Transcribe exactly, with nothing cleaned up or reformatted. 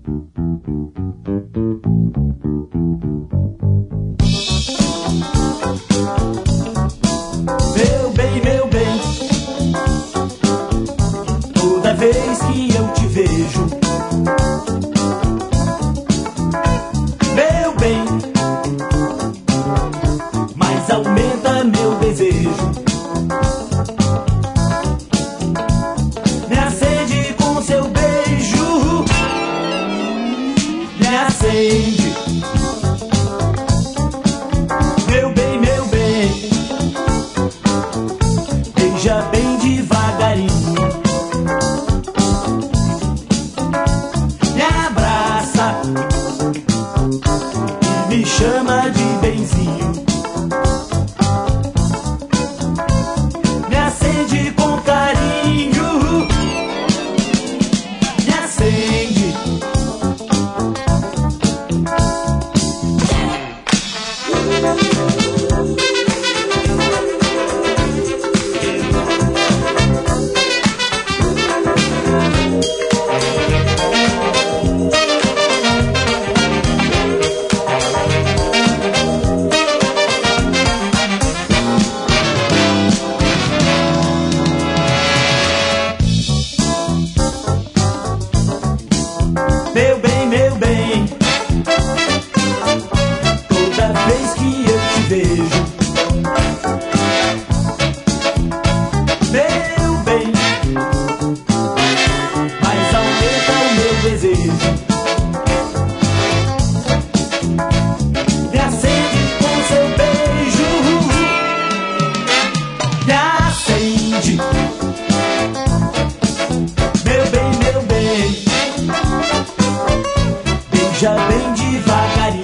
Meu bem, meu bem, toda vez que eu te vejo, meu bem, mais aumenta meu desejo. Me acende com seu beijo, me acende. Meu bem, meu bem, beija bem devagarinho, me abraça e me chama de benzinho. Me acende com carinho, me acende. Meu bem, meu bem, toda vez que eu te vejo, meu bem, mais aumenta o meu desejo. Me acende com seu beijo, me acende. Meu bem, meu bem, beija bem devagarinho.